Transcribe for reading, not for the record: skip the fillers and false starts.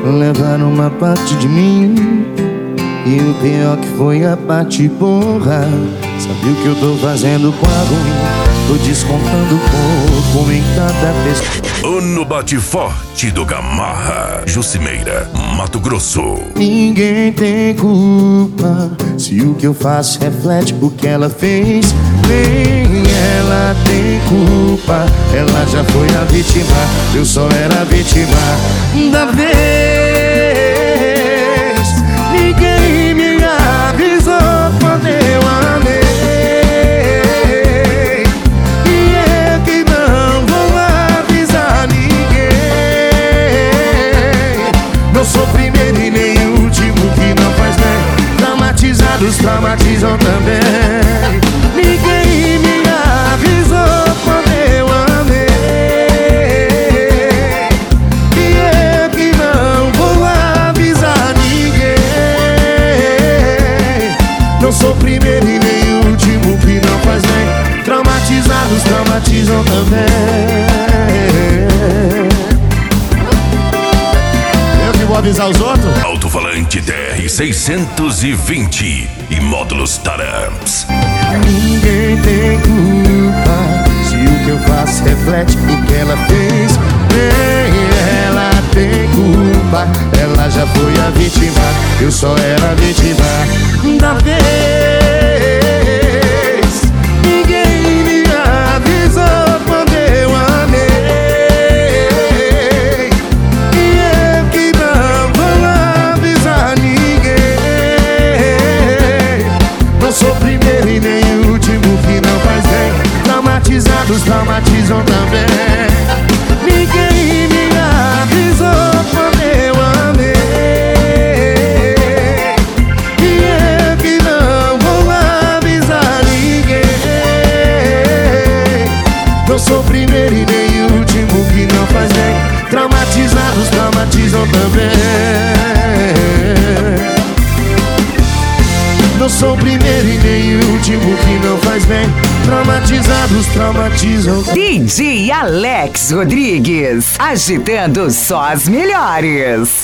levaram uma parte de mim. E o pior que foi a parte porra. Sabe o que eu tô fazendo com a ruim? Tô descontando pouco em cada pessoa. No bate forte do Gamarra, Jucimeira, Mato Grosso. Ninguém tem culpa se o que eu faço reflete o que ela fez. Nem ela tem culpa, ela já foi a vítima, eu só era a vítima da vez. Ninguém me avisou quando eu amei. E é que não vou avisar ninguém. Não sou primeiro e nem último, que não faz bem. Traumatizados traumatizam também. Ninguém me avisou quando eu amei. E é que não vou avisar ninguém. Não sou primeiro e nem último, que não faz bem. Traumatizados traumatizam também. Eu que vou avisar os outros? Alto-falante TR-620 e módulos Taramps. Ninguém tem culpa se o que eu faço reflete o que ela fez. Nem ela tem culpa, ela já foi a vítima, eu só era a vítima da vez. Ninguém me avisou quando eu amei. E eu que não vou avisar ninguém. Não sou primeiro e nem último, que não faz bem. Traumatizados traumatizam também. Ninguém me avisou quando eu amei. E eu que não vou avisar ninguém. Não sou primeiro e nem último, que não faz bem. Traumatizados traumatizam também. Não sou o primeiro e nem o último, que não faz bem. Traumatizados traumatizam. DJ Alex Rodrigues, agitando só as melhores.